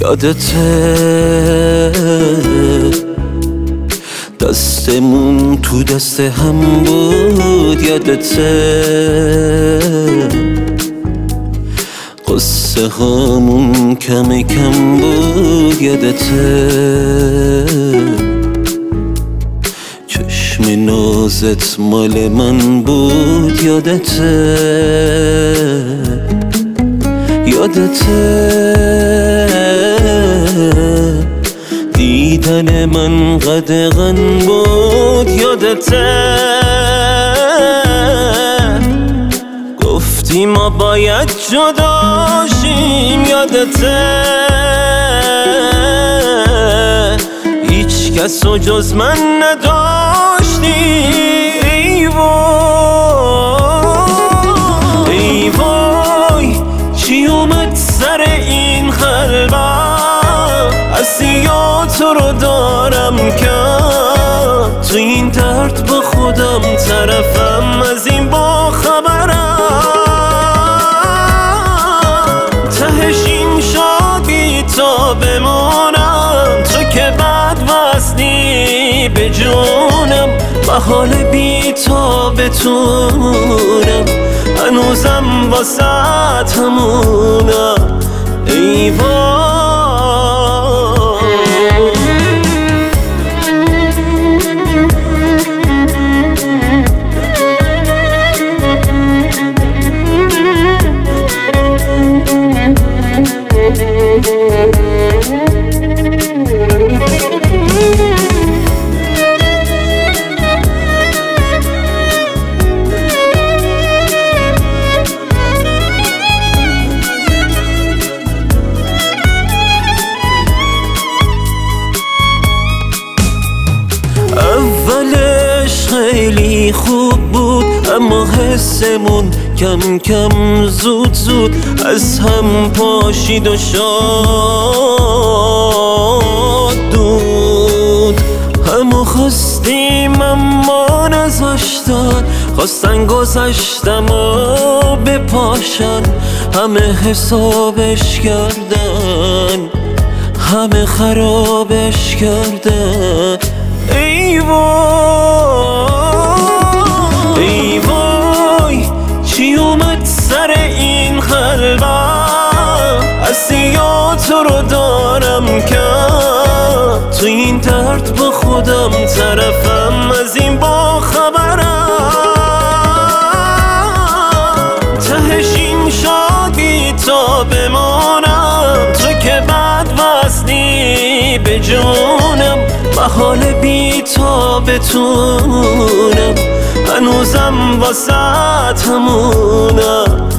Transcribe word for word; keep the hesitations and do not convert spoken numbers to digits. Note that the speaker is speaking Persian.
یادته دستمون تو دست هم بود، یادته قصه هامون کم کم بود، یادته چشم نازت مال من بود، یادته یادته دیدن من قدغن بود، یادته گفتی ما باید جدا شیم، یادته هیچ کس و جز من نداشتی. ای وای ای وای چی اومد سر این خلوت، اسیا تو رو دارم کرد تو این درد با خودم طرفم از این با خبرم، تهش این شادی تا بمونم تو که بد وصلی به جونم، و حال بی تا بتونم هنوزم واسه همونم. ای وای اولش خیلی خوب بود، اما حسمون کم کم زود زود از هم پاشید و شاد دود. همو خواستیم اما نذاشتن، خواستن گذشتم و بپاشن، همه حسابش کردن، همه خرابش کردن. ای وای ای وای چی اومد سر این خلوت، اسیا تو رو دارم کرد تو این درد با خودم طرفم از این با خبرم، تهش این شادی تا بمانم تو که بد وصلی به جونم، و حال بی تا بتونم هنوزم واسه همونم.